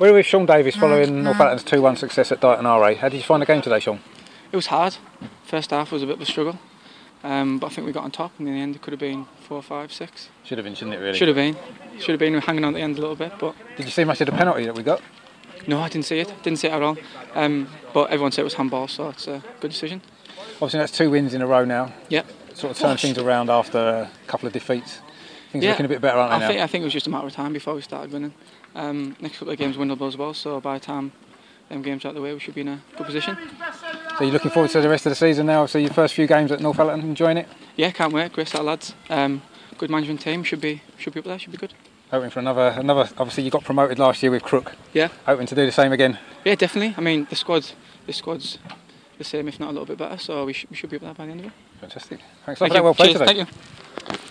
We're with Sean Davis following Northallerton's 2-1 success at Dighton RA. How did you find the game today, Sean? It was hard. First half was a bit of a struggle, but I think we got on top, and in the end it could have been 4, 5, 6. Should have been, shouldn't it, really? Should have been. Should have been hanging on at the end a little bit, but... Did you see much of the penalty that we got? No, I didn't see it. Didn't see it at all. But everyone said it was handball, so it's a good decision. Obviously that's 2 wins in a row now. Yep. Sort of turned things around after a couple of defeats. Things are looking a bit better, aren't they now? I think it was just a matter of time before we started winning. Next couple of games winnable as well, so by the time them games are out of the way we should be in a good position. So you're looking forward to the rest of the season now? So your first few games at Northallerton, enjoying it? Yeah, can't wait. Great start, lads. Good management team, should be up there, should be good. Hoping for another. Obviously you got promoted last year with Crook. Yeah. Hoping to do the same again. Yeah, definitely. I mean the squad's the same, if not a little bit better, so we should be up there by the end of it. Fantastic. Thanks a lot for that. Well played today. Thank you.